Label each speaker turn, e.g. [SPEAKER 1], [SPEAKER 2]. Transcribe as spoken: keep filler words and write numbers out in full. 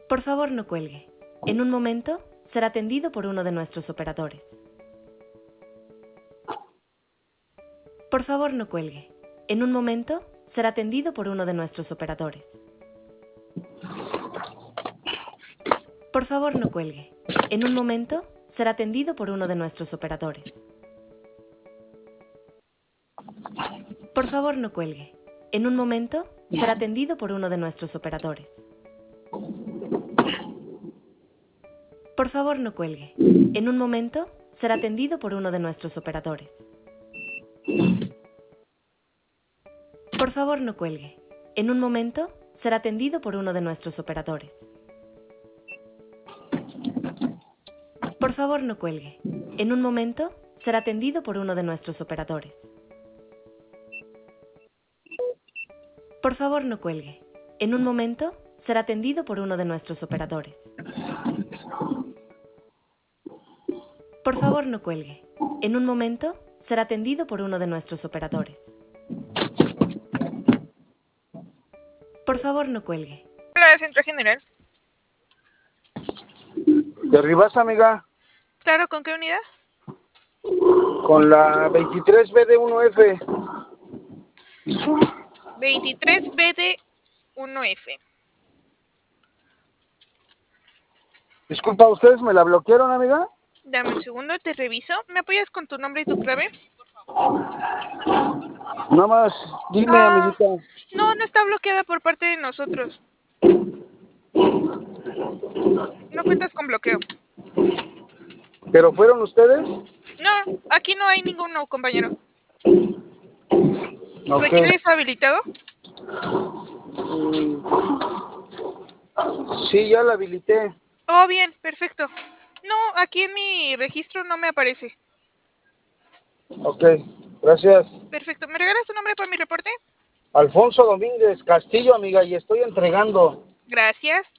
[SPEAKER 1] Por favor, no cuelgue. En un momento, será atendido por uno de nuestros operadores. Por favor, no cuelgue. En un momento, será atendido por uno de nuestros operadores. Por favor, no cuelgue. En un momento, será atendido por uno de nuestros operadores. Por favor, no cuelgue. En un momento, será atendido por uno de nuestros operadores. Por favor, no cuelgue. En un momento, será atendido por uno de nuestros operadores. Por favor, no cuelgue. En un momento, será atendido por uno de nuestros operadores. Por favor, no cuelgue. En un momento, será atendido por uno de nuestros operadores. Por favor, no cuelgue. En un momento, será atendido por uno de nuestros operadores. Por favor, no cuelgue. En un momento, será atendido por uno de nuestros operadores. Por favor, no cuelgue.
[SPEAKER 2] Hola, Centro General.
[SPEAKER 3] ¿De Rivas, amiga?
[SPEAKER 2] Claro, ¿con qué unidad?
[SPEAKER 3] Con la veintitrés B D uno F.
[SPEAKER 2] veintitrés B D uno F.
[SPEAKER 3] Disculpa, ¿ustedes me la bloquearon, amiga?
[SPEAKER 2] Dame un segundo, te reviso. ¿Me apoyas con tu nombre y tu clave?
[SPEAKER 3] Nada más, dime,
[SPEAKER 2] Ah,
[SPEAKER 3] amiguita.
[SPEAKER 2] no, no está bloqueada por parte de nosotros. No cuentas con bloqueo.
[SPEAKER 3] ¿Pero fueron ustedes?
[SPEAKER 2] No, aquí no hay ninguno, compañero.
[SPEAKER 3] Ok.
[SPEAKER 2] ¿Requieres habilitado?
[SPEAKER 3] Mm, sí, ya la habilité.
[SPEAKER 2] Oh, bien, perfecto. No, aquí en mi registro no me aparece.
[SPEAKER 3] Ok, gracias.
[SPEAKER 2] Perfecto. ¿Me regalas tu nombre para mi reporte?
[SPEAKER 3] Alfonso Domínguez Castillo, amiga, y estoy entregando.
[SPEAKER 2] Gracias.